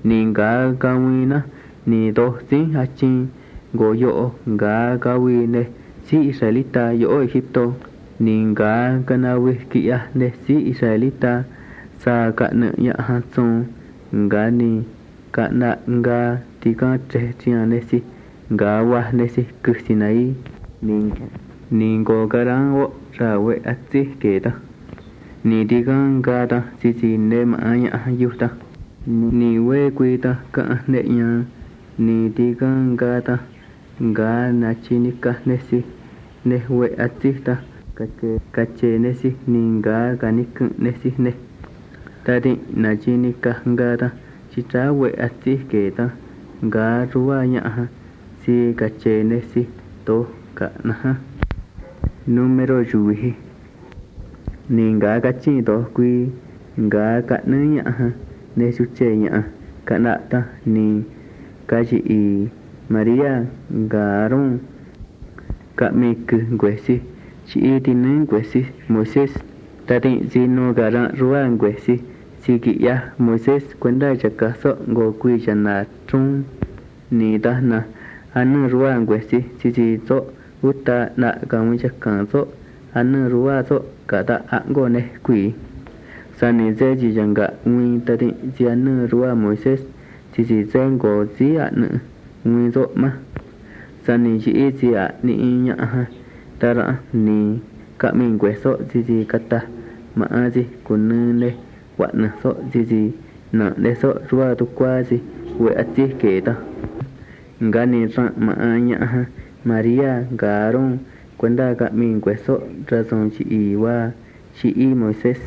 ninga kawina ni dosin hachin goyo ga kawine si israelita yo Egipto ninga kanawi kia ne si israelita sa kana ya hatson ngani kana nga tika trechiane si nga wahne si kusinai ningo garango rawe atsi keta ni digan gata si ne maanya yuta ni we kuita ka ne nya ni digan gata nga na chinika nesi ne we atita kache nesi ninga kanik nesi ne tadi na chinika ngata chita we ati keta nga ruanya si kache nesi to ka na numero juhi ninga kachi to kui nga ka nya ne suche nya kanata ni kaji i Maria garon kamik gwesi chi tinin gwesi Moisés tadi zino garan ruan gwesi sigi ya Moisés kwenda jakaso go kui jana trung ni dahna anu ruan gwesi siji so uta na kamu jakan so anu rua so kada ango ne kui sani zeji janga ui tadi zianu rua Moisés siji zengo zi anu ngui zo ma sani ji zia ni nya tara ni ka min gwe so ji kata ma aji kunne wa na so ji na de so ruwa tu kwa ji we ati keta ngani ra ma nya Maria garon kwenda ka min gwe so razon ji wa chi Moisés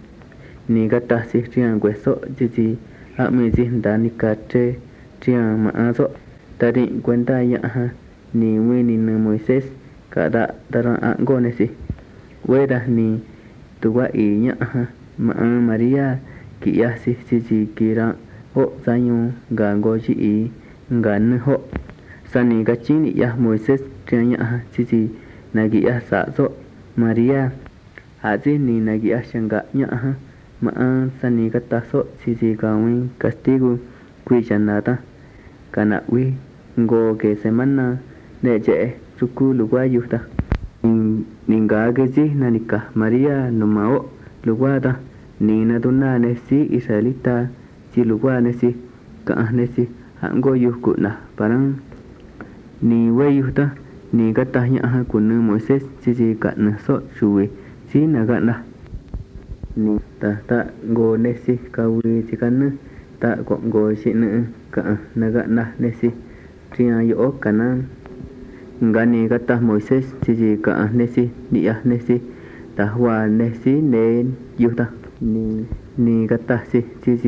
ni kata si trian gwe so ji a mi ji ndani kate trian ma so tadi kwenda ya ni wini na Moisés kada tara ango nesi weda ni tuwa inya ma Maria ki ya si kira o zanyo gango ji ngan ho sani gachini ya Moisés tianya si nagi ya sa so Maria haji ni nagi ya shanga nya ma sani kata so si kawin castigo kui janata kana wi ngo ke semana ne je suku lugwa yuta ninga geji nanika Maria numao lugwa da ni na dunna ne si israelita si lugwa ne si ka ne si hango yuku na parang ni we yuta ni kata nya kunu Moisés si ka na so suwe si naga na ni ta go ne si kawi si kan ta go si ne ka naga na ne si tria yo kanan ngani kata Moisés si ka nesi dia nesi tahwa nesi ne yuta ni kata si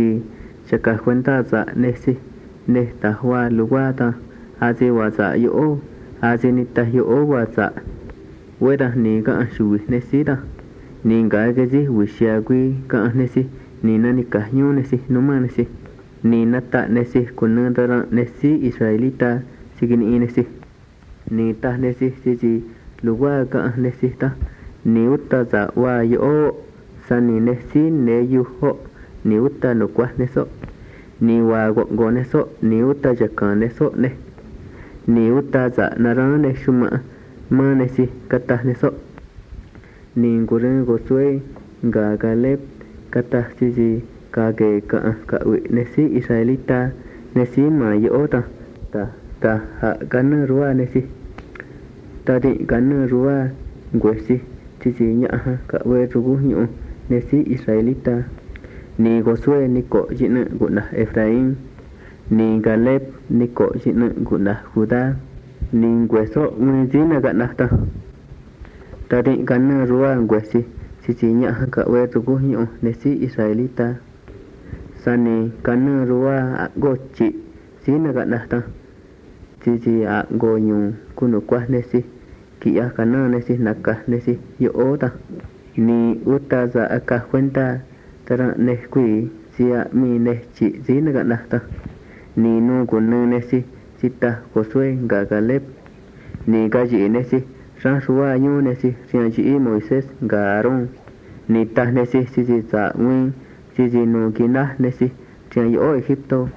chaka cuenta za nesi ne tahwa luwata haji wa za yo haji ni ta yo wa za weda ni ka shu nesi da ni ga ge ji wisha gui ka nesi ni na ni ka nyu nesi numa nesi ni nata nesi kunandara nesi israelita sigini nesi ni ta nesi si luwa ka nesi ta ni utta za wa yo sani nesi ne yu ho ni utta no kwa neso ni wa go neso ni utta jaka neso ne ni utta za naran ne shuma ma nesi kata neso ni ngure go sue ga galep kata si ka ge ka wi nesi israelita nesi ma yo ta ha kana ruwa nesi tadi kana ruwa gwesi si nya ka we rugu nyu nesi israelita ni Josué ni ko jina guna Efraín ni Caleb ni ko jina guna Judá ni ngweso ngwezina ga nafta tadi kana ruwa ngwesi si nya ka we rugu nyu nesi israelita sani kana ruwa gochi sina ga nafta si a gonyu kuno kwa nesi kia kana nesi naka nesi yo ota ni uta za aka cuenta tara ne kui sia mi ne chi zina ga nata ni no kuno nesi sita Josué ga Caleb ni gaji nesi Joshua yu nesi sianji Moisés ga Aaron ni ta nesi si za wi si no kina nesi tian yo Egipto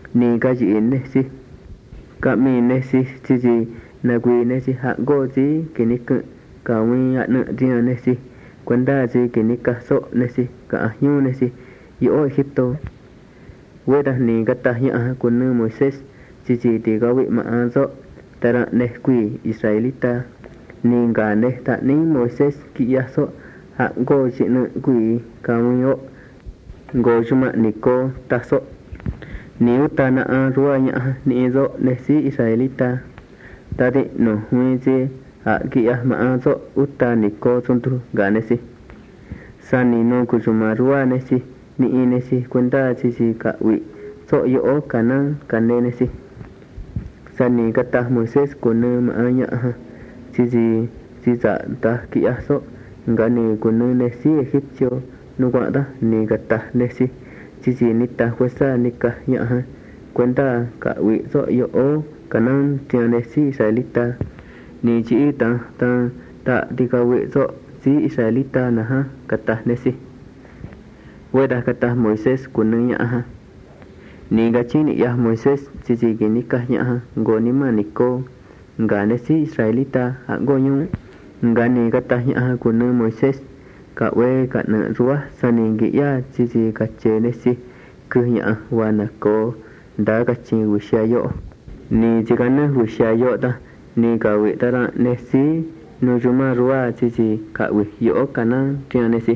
ni ka ji nesi ka mi nesi chi na quy nesi hạ go chi kinik ka wi ya na dia nesi kwenda chi kinika so nesi ka nyu nesi yo Egipto weda ni kata ya kunu Moises chi ti ka wi ma so tara ne quy Israelita ni ga ne ta ni Moises ki ya so hạ go chi na quy ka wi yo go chuma niko ta so ni uta na ruwa ya ni zo nesi Israelita tadi no hui chi hạ ki ya ma so uta niko tuntu ga nesi sani no kuchuma ruwa nesi ni nesi kwenda chi ka wi so yo kana kane nesi sani kata Moises kunu ma ya chi za ta ki ya so ngani kunu nesi Egipcio no kwada ni kata nesi chi nita kwesa nika ya kwenda ka wi so yo kana tia nesi Israelita ni chi ta di ka wi so si Israelita na ha kata nesi weda kata Moises kunu ya ni ga chini ya Moises chi ginika ya go ni maniko nga nesi Israelita go nyu nga ni kata ya kunu Moises ka we ka na ruwa sani gi ya chi ka che nesi ku ya wana ko da ka chi wisha yo ni chi kana wisha yo ta ni ka we tara nesi no juma ruwa chi ka we yo kana tia nesi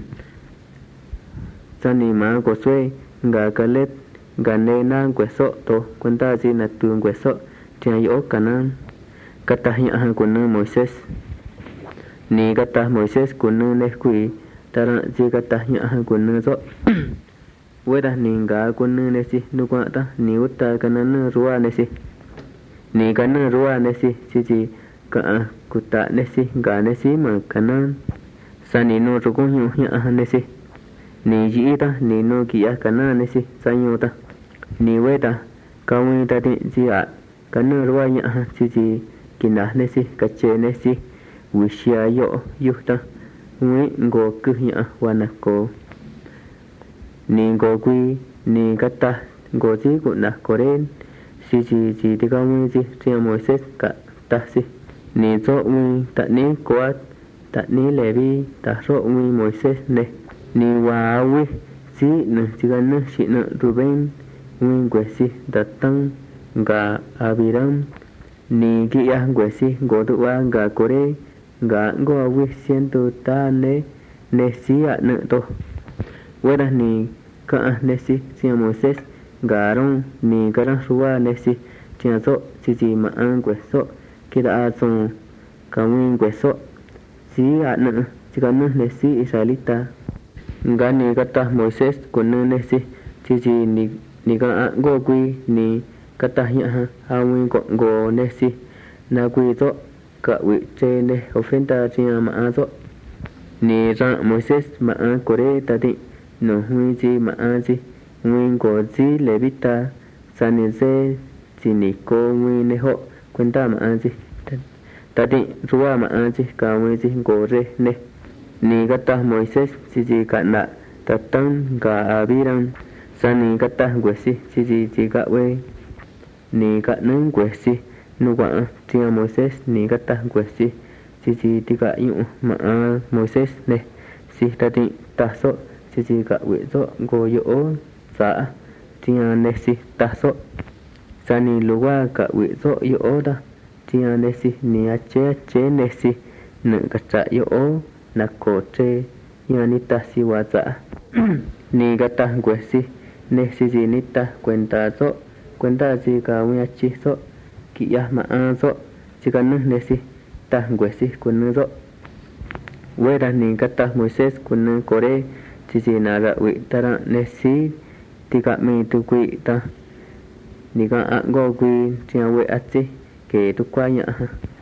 sani ma ko swe nga ka let ga ne na kweso to kwenta chi na tu kweso tia yo kana kata ya kunu Moises ni kata Moises kunu ne kui tara chi kata ya kunu so weda ni ga kunu nesi nu kwa ta ni uta kana na ruwa nesi ni kana ruwa nesi chi ka kuta nesi ga nesi ma kana sani no ro kunyu ya nesi ni ji ta ni no ki ya kana nesi sanyo ta ni weda ka wi ta ti ji a kana ruwa ya chi kina nesi ka che nesi wishia yo yuta wi go ku ya wana ko ni go quy ni kata go chi ku na koren si ti ka wi chi tia Moises ka ta si ni zo wi ta ni ko ta ni Levi ta ro wi Moises ne ni wa wi si na chi ga na si na Ruben wi go si da tang ga Abiram ni ki ya go si go tu wa ga kore ga go wi siento ta ne si a na to weda ni ka nesi tia Moises garon ni garan ruwa nesi tia so chi ma an kweso kida a so kamin kweso si a na chi ka nesi Israelita ngani kata Moises kunu nesi chi ni ka go kui ni kata ya hawi go nesi na kui so ka wi che ne ofrenda tia ma so ni ra Moises ma an kore ta ti no hui chi ma a chi wi go chi Levita sani se chi ni ko wi ne ho kwenta ma a chi ta ti ruwa ma a chi ka wi chi go re ne ni kata Moises chi ka na ta tang ga Abiram sani kata gwesi chi ka we ni ka nang gwesi nu kwa tia Moises ni kata gwesi chi ti ka yu ma a Moises ne si ta ti ta so chi ka we so go yo sa tia ne si ta so sani luwa ka we so yo da tia ne si ni a che ne si na ka cha yo na ko che ya ni ta si wa za ni kata gwesi ne si ni ta kwenta so kwenta chi ka wi chi so ki ya ma a so chi ka ne si ta gwesi kunu so weda ni kata Moises kunu kore chi na ra wi tara ne si ti ka mi tu kui ta ni ka a go kui tia we a chi ke tu kwa ya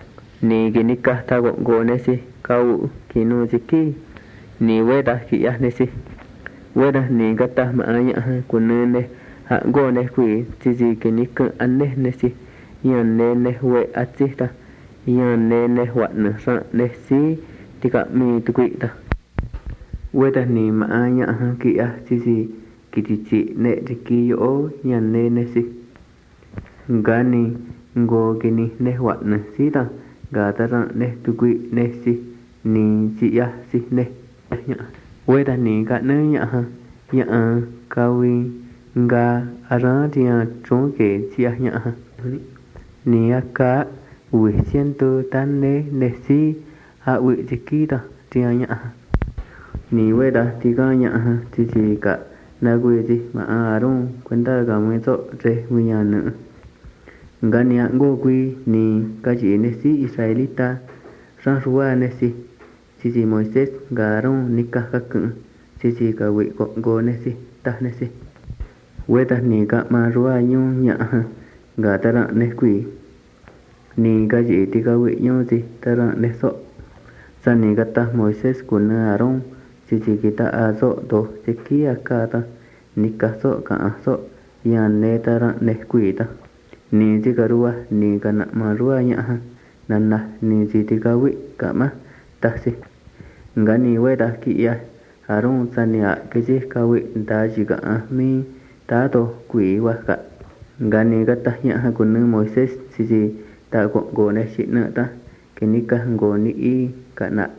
ni ki ni ka ta go ne si ka u ki nu chi ki ni weda ki ya ne si weda ni kata ma a ya kunu ne ha go ne kui chi ki ni ka an ne si yan ne we a chi ta yan ne wa na sa ne si ti ka mi tu kui ta weda ni ma a ya ki a chi kitichi ne riki yo ñane nesi ngani ngo kini ne wan sita gata ne tukui nesi ni ya si ne weda ni ka ne ya kawi nga ara dia chong ke chia nya ni aka wi siento tan ne nesi a wi tikita tia nya ni weda tiga nya ti ka na gwe ti ma arun kwenta ga mwe to re winyana ngani ngo gwi ni ka ji nesi israelita ran ruwa nesi ti Moises garun nikah ka kun ti ka wi go nesi ta nesi weda ni ka ma ruwa nyu nya ga tara ne kwi ni ka ji ti ka wi nyu ti tara ne so san ni ka ta Moises kun arun ti kita azo do ti kia ka ta nikah so ka so yan ne tara ne kwi ta ni ti ka ruwa ni ka na ma ruwa nya nanna ni ti ka wi ka ma ta si ngani weda ki ya harun sania ke ji ka wi da ji ga mi ta to kwi wa ka ngani ka ta nya kun Moises si ta go ne shi na ta ke ni ka go ni i ka na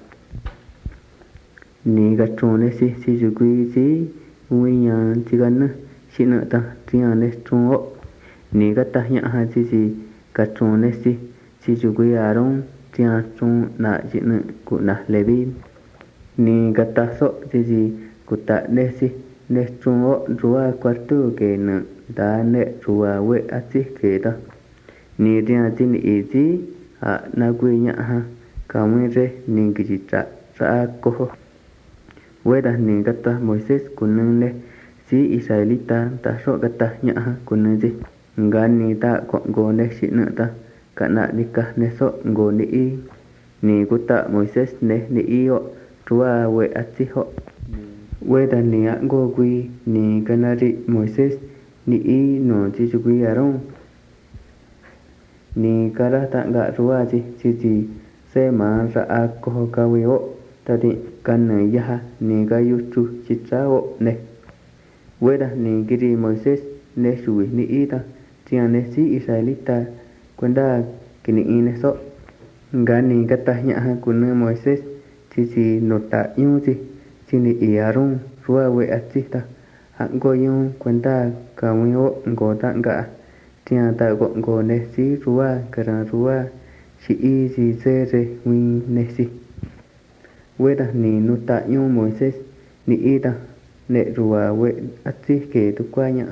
ni ga tron ne si ju kwi si wi nya ti ga na shi na ta ti ya ne tron o ni ka ta nya si ka tron ne si ju kwi harun ti ya tron na ji na ku na levi ni ka ta so si ku ta ne si ne tron o ruwa kwartu ke na da ne ruwa we ati ke ta ni dia tin i ti a na kwi nya ka mwe re ni ki ji tra ra ko we da ni ka ta Moises kun ne si israelita ta so ka ta nya kun ji ngani ta go ne shi na ta ka na ni ka ne so go ni i ni ku ta Moises ne ni i o ruwa we ati ho we da ni a go kwi ni ka na ri Moises ni i no ji ju kwi aron ni kara ta ga ruwa ji se ma ra a ko ka wi o ta di kan ya ni ga yu chu chi cha o ne we da ni giri Moises ne su ni i ta tia ne si israelita kwenda kini ine so ngani ka ta nya kun Moises ti no ta yu ti ni i arun ruwa we ati ta go yu kwenda ka wi o go ta ga tia ta go ne si ruwa kara ruwa si i si se re wi ne si we da ni no ta yu Moises ni i ta ne ruwa we ati ke tu kwa nya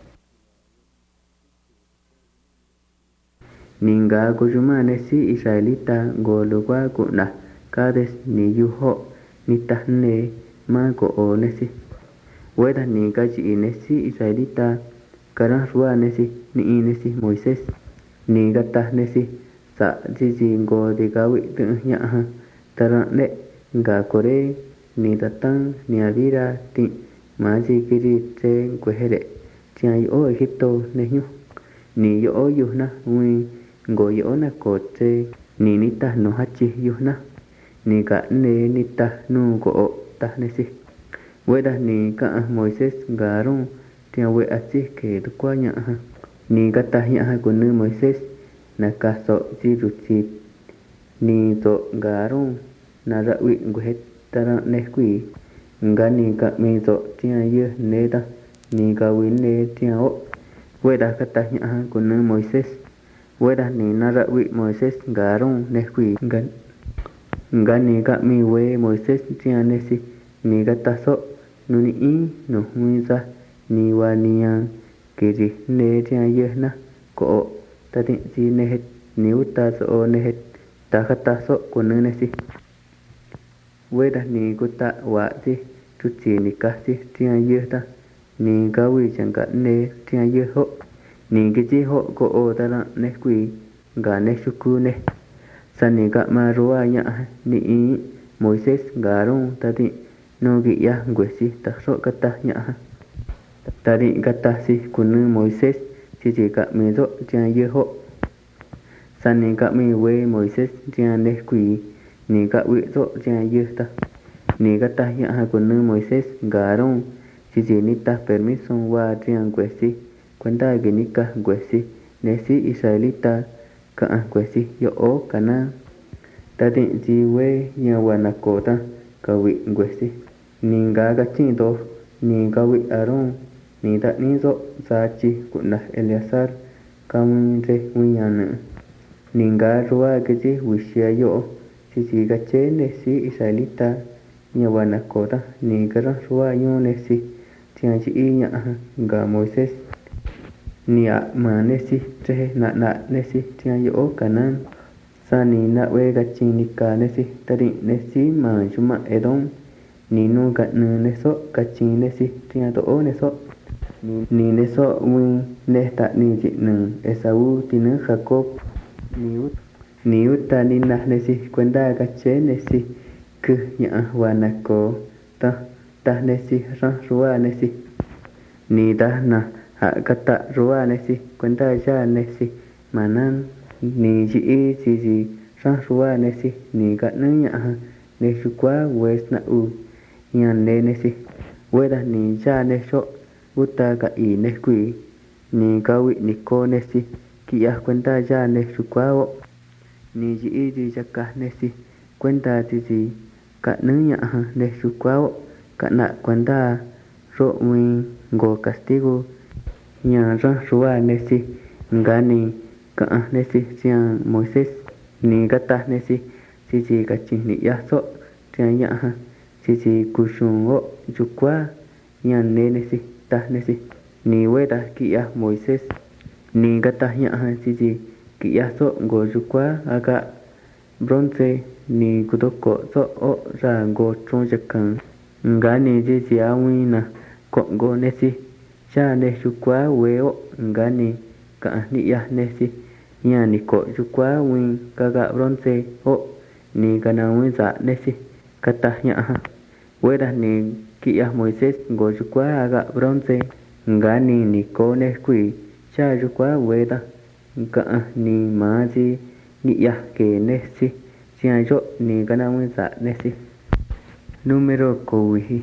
ninga ko juma ne si israelita go lo kwa ku na kades ni yu ho ni ta ne ma ko o ne si we da ni ka ji ne si israelita kara ruwa ne si ni i ne si Moises ni ga ta ne si sa ji go de ga wi tu nya tara ne ga kore ni ta tan ni avira ti ma ji kiri te ko hele ti ai o Egipto ne nyu ni yo yu na wi go yo na ko te ni ni ta no hachi yu na ni ka ne ni ta nu ko ta ne si we da ni ka Moises garun ti we achi ke tu kwa nya ni ka ta nya kun Moises na ka so ji ru chi ni to garun na ra wi go het tara ne kwi ngani ka mi to ti ye ne ta ni ka wi ne ti o we da ka ta nya kun Moises we da ni na ra wi Moises garun ne kwi ngani ka mi we Moises ti ne si ni ka ta so nu ni i no hui za ni wa ni ya kiri ne ti ye na ko ta ti si ne het ni uta so ne het ta ka ta so kun ne si we da ni ku ta wa ti tu chi ni ka si ti ye ta ni ka wi chang ka ne ti ye ho ni ki ji ho ko o ta na ne kwi ga ne shu ku ne san ni ka ma ruwa nya ni i Moises garun ta ti no gi ya ngwe si ta so ka ta nya ta ri ka ta si kun Moises chi ka mi zo ti ye ho san ni ka mi we Moises ti ne kwi ni ka wi zo ti ye ta ni ka ta nya kun Moises garun chichi nita permiso wa trian kwesi cuenta que nika kwesi nesi israelita ka kwesi yo o kana tadin jiwe nya wana kota kawi kwesi ninga gachindo ni kawi aron ni ta ni zo sachi kuna Eleazar kamre winyana ninga ruwa keji wishia yo chichi gache nesi israelita nya wana kota ni gara ruwa yo nesi tianchi inya ga Moises ni ma nesi tre na nesi tian yo kanan sani na we gachini ka nesi tari nesi ma juma edom ni no ga neso gachini nesi tian to o neso ni neso win nesta ni jin Esau tin Jacob ni uta ni na nesi cuenta gache nesi ku nya wana ko ta nesi ran ruwa nesi ni da na kata ruwa nesi cuenta ya nesi manan ni ji ran ruwa nesi ni ga nya nesu kwa wes na u yan ne nesi weda ni ja neso uta ga i nekui ni gawi ni ko nesi ki ya cuenta ya nesu kwa o ni ji jaka nesi cuenta ji ka nya nesu kwa o kana cuenta ro win go castigo nya ran ruwa nesi ngani ka nesi sia Moises ni gata nesi chichi gachini ya so tia nya chichi kushungo jukwa nya ne nesi ta nesi ni weda ki ya Moises ni gata nya chichi ki ya so go jukwa aga bronze ni kudoko so o ra go chonjakan ngani chichi awina kongo nesi cha ne jukwa weo ngani ka ni ya nesi nya ni ko jukwa win kaga bronze o ni kana win za nesi kata nya weda ni ki ya Moises go jukwa aga bronze ngani ni ko ne kui cha jukwa weda ka ni maji ni ya ke nesi sia yo ni kana win za nesi número kowi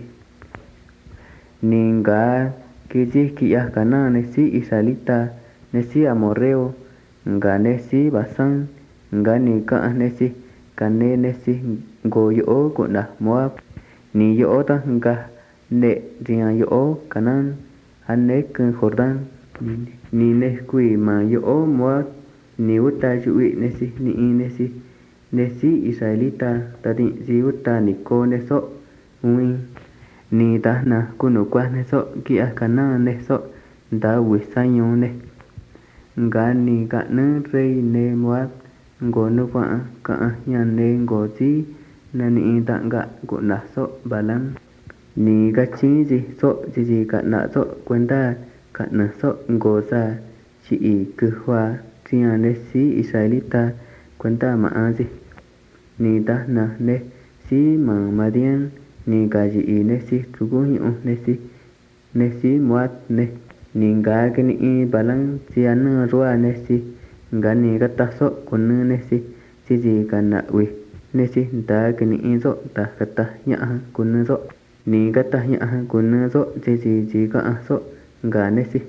ninga kiji ki ya kana nesi israelita nesi amorreo nga nesi basan nga ni ka nesi kane nesi go yo kuna Moab ni yo ta nga ne ria yo kanan ane kun Jordan ni ne kui ma yo Moab ni uta jui nesi ni nesi israelita tadi ji uta ni ko neso win ni ta na kunu kwa neso ki akana neso da wisanyo ne nga ni ka ne rei ne Moab ngo no kwa ka nya ne ngo ji na ni ta nga ko na so balan ni ga chi ji so ji ka na so cuenta ka na so ngo sa chi i ku hwa tia ne si israelita cuenta ma aji ni ta na ne si ma madian ni ga ji i ne si tugu ne si Moab ne ni nga ke ni balan siana ruwa nesi nga ni gata so kunu nesi ji kana wi nesi da ke ni zo ta kata nya kunu zo ni gata nya kunu zo ji ka so nga nesi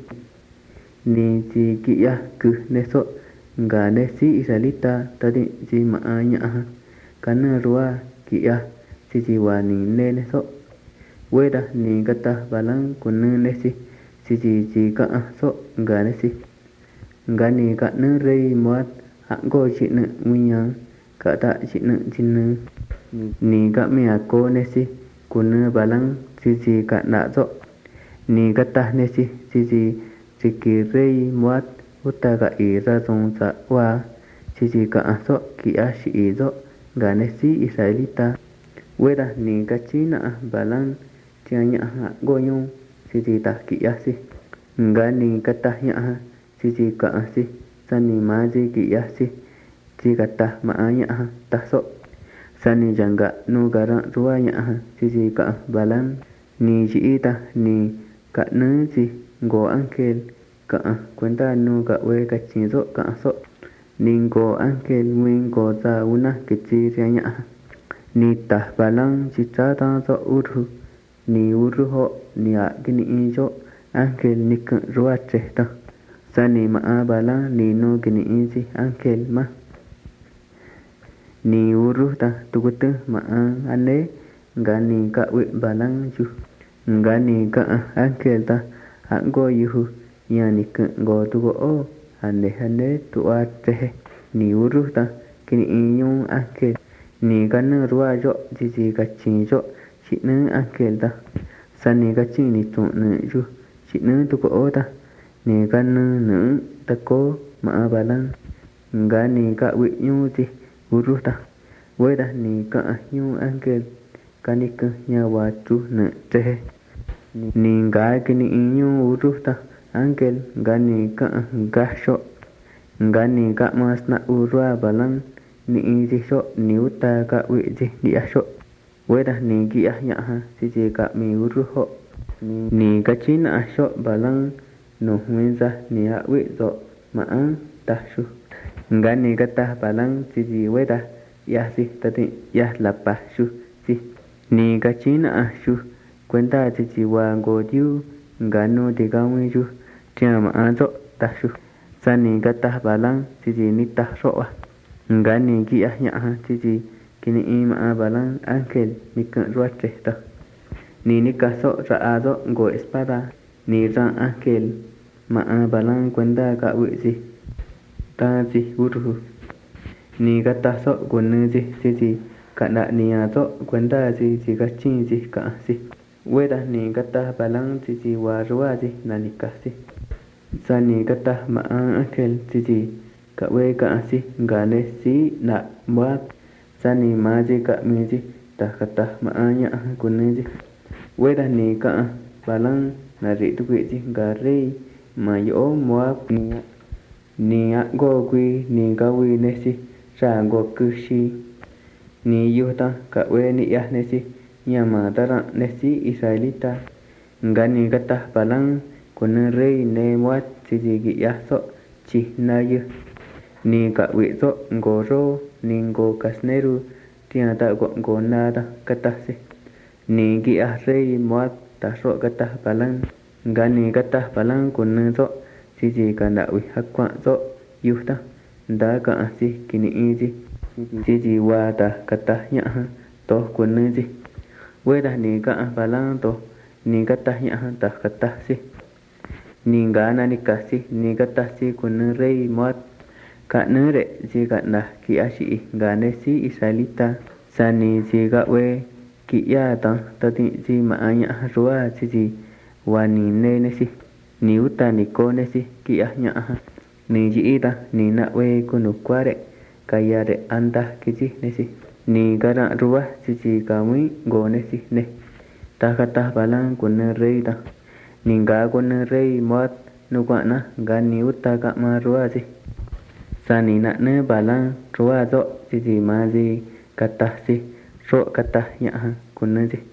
ni ji ki ya ku neso nga nesi israelita tadi ji ma nya kana ruwa ki ya ji wa ni ne neso weda ni gata balan kunu nesi ji ka so nga nesi nga ni ka ne rei Moab go chi ne winya ka ta chi ne jin ni ka me ko nesi kun balang ji ka na so ni ka ta nesi ji ki rei Moab uta ka i ra song sa wa ji ka so ki a shi zo nga nesi israelita weda ni ka chi na balang tianya go yo ji ta ki ya si nga ni kata nya ji ka si sani ma ji ki ya si ji kata ma nya ta so sani janga nu gara ruwa nya ji ka balan ni ji ita ni ka ne ji go angel ka cuenta nu ka we ka chi zo ka so ni go angel win go za una ki ji nya ni ta balan ji ta ta so uru ni urruho ni kini injo ángel nikun ruache ta sani ma balang ni no kini inji ángel ma ni urru ta tukutu ma ane ngani ka wi balang ju ngani ka ángel ta ango yuhu yani go tugo o ane tuache ni urru ta kini inyo ángel ni kanu rua jo jiji kachin jo chinu ángel ta sani kachin ni tu nu ju chinu tugo o ta ni kanu nu ta ko ma balang ngani ka wi nyu ji urru ta với ta ni ka nyu ángel kanik nya wa tu nu che ni ga kini inyo urru ta ángel ngani ka gasho ngani ka mas na urwa balang ni inji sho ni uta ka wi ji ni asho với ta ni gi nya ha si ji ka mi urru ho ni ka chin asho balang no winza ni a wi zo ma ta shu ngani ka ta balang si ji với ta ya si ta ti ya la pa shu si ni ka chin ashu cuenta si ji wa go diu ngano de ga wi ju tia ma zo ta shu sani ka ta balang si ji ni ta ro wa ngani gi nya ha si ji kini ima balang ángel mi kan ruache ta ni ka so ra a zo go espada ni ra ángel ma balang cuenta ka wi ji ta ji urru ni ka ta so gun ji si ji ka na ni a zo cuenta ji ka chin ji ka si với ta ni ka ta balang si ji wa ruwa ji na ni ka si sani ka ta ma ángel si ji ka we ka si ngane si na ma sani ma ji ka mi ji ta ka ta ma nya kun ji với ta ni ka balang na ri tu ji ga re ma yo mo ni a go quy ni ka wi ne si sa go ku si ni yu ta ka we ni ya ne si nya ma ta ra ne si israelita ngani ka ta balang kun re ne mo si ji gi ya so chi na yu ni ka wi so go ro ni go kasneru tia ta go na ta ka ta si ni gi a re mo ta so ka ta balang ngani ka ta balang kun so si ji ka na wi hakwa so yu ta da ka si kini inji si ji wa ta ka ta nya to kun ji với ta ni ka balang to ni ka ta nya ta ka ta si ni ga na ni ka si ni ka ta si kun re mo ka nu re ji ka na ki a si ga ne si israelita sani ji ga we ki ya ta ta ti ji ma nya ruwa si ji wa ni ne si ni uta ni ko ne si ki a nya ni ji ta ni na we ku nu kwa re ka ya re anda ki ji ne si ni ga ra ruwa si ji ka mi go ne si ne ta ka ta balang kun re ta ni ga kun re mo nu kwa na ga ni uta ka ma ruwa ji sani na ne balang ruwa zo si ji ma ji ka ta si ro ka ta nya kun ji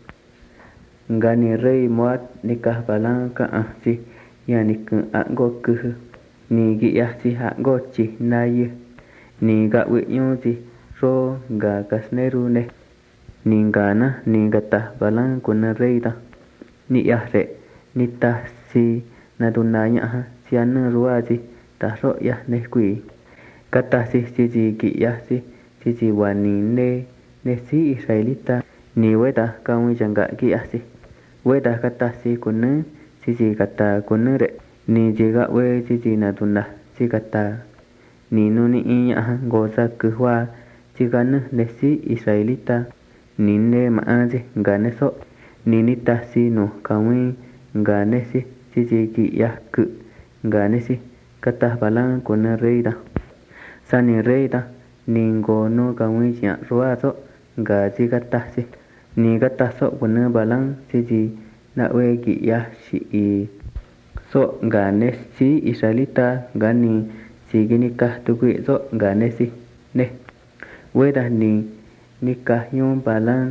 ngani re mo ni ka balang ka si ya ni ku a go ku ni gi ya si ha go chi na yu ni ga wi nyu ji ro ga kasneru ne ni ga na ni ga ta balang kun re ta ni ya re ni ta si na tu na nya si an ruwa ji ta ro ya ne quy ka ta si ji gi ya si ji wa ni ne si israelita ni we ta ka wi jang ga gi ya si we ta ka ta si kun si ji ka ta kun re ni ji ga we ji na tu na si ka ta ni nu ni nya go sa ku wa ji ga ne si israelita ni ne ma ji ga ne so ni ta si no ka wi ga ne si ji gi ya ku ga ne si ka ta balang kun re da sani re da ni go no ka wi ya ruwa so ga ji ka ta si ni ka ta so kun balang si ji na we gi ya si so ga ne si israelita ga ni si gi ni ka tu wi so ga ne si ne we da ni ka yum balang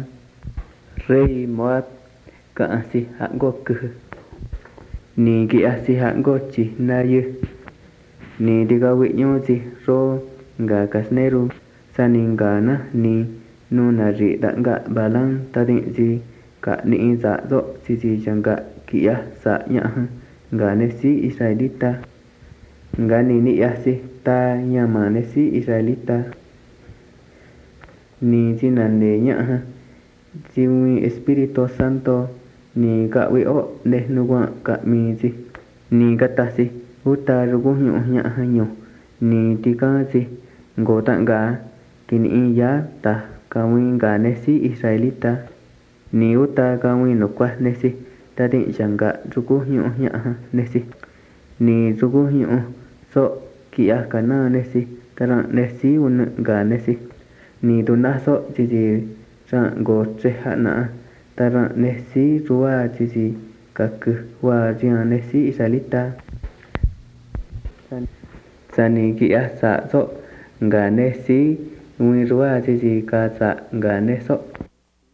re mo ka si ha go ku ni gi a si ha go chi na yu ni di ga wi nyu ji ro ga kasneru sani ga na ni nu na ri da ga balang ta di ji ka ni za zo sisi janga kia sa nya nga ne si Israelita nga ni ya si ta nyama ne si Israelita ni jinande nya jiwi Espiritu Santo ni ka wi o ne nuwa ka mi si ni kata si uta rugu nyu nya nyu ni tika si ngota nga kini ya ta kawin ga ne si Israelita ni uta kawin no kwa ne si ta di janga rugu nyu nya ne si ni rugu nyu so kia kana ne si tara ne si un ga ne si ni tuna so ji ra go che hana tara ne si ruwa ji kaku wa jia ne si Israelita sani kia sa so nga ne si wi ruwa ji ka sa nga ne so